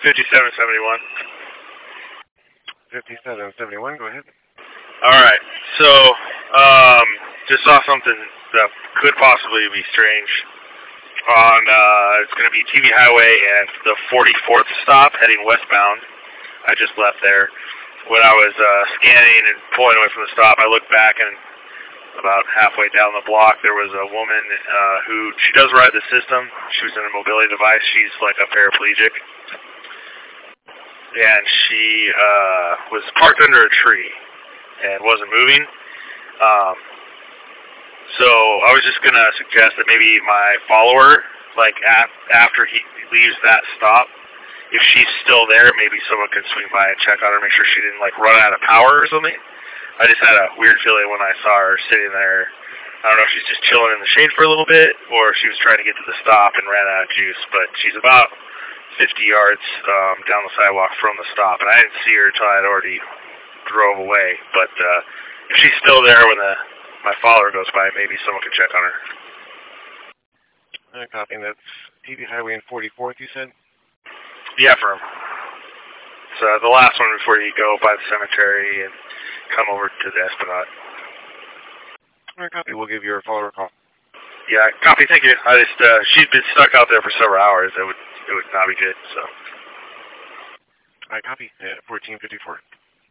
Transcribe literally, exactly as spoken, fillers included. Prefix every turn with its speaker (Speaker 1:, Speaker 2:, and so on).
Speaker 1: fifty-seven seventy-one.
Speaker 2: fifty-seven seventy-one, go ahead.
Speaker 1: Alright, so, um, just saw something that could possibly be strange on, uh, it's going to be T V Highway and the forty-fourth stop heading westbound. I just left there. When I was uh, scanning and pulling away from the stop, I looked back and about halfway down the block, there was a woman uh, who, she does ride the system. She was in a mobility device. She's like a paraplegic. And she uh, was parked under a tree and wasn't moving. Um, so I was just going to suggest that maybe my follower, like af after he leaves that stop, if she's still there, maybe someone could swing by and check on her, make sure she didn't like run out of power or something. I just had a weird feeling when I saw her sitting there. I don't know if she's just chilling in the shade for a little bit, or if she was trying to get to the stop and ran out of juice. But she's about fifty yards um, down the sidewalk from the stop, and I didn't see her until I had already drove away. But uh, if she's still there when the my follower goes by, maybe someone could check on her.
Speaker 2: Uh, copy. That's T V Highway and forty-fourth, you said?
Speaker 1: Yeah, firm. So the last one before you go by the cemetery and come over to the Esplanade.
Speaker 2: All right, copy. We'll give your follower a call.
Speaker 1: Yeah, copy. Thank you. I just uh, she's been stuck out there for several hours. It would it would not be good. So.
Speaker 2: All right, copy. Yeah, fourteen fifty-four.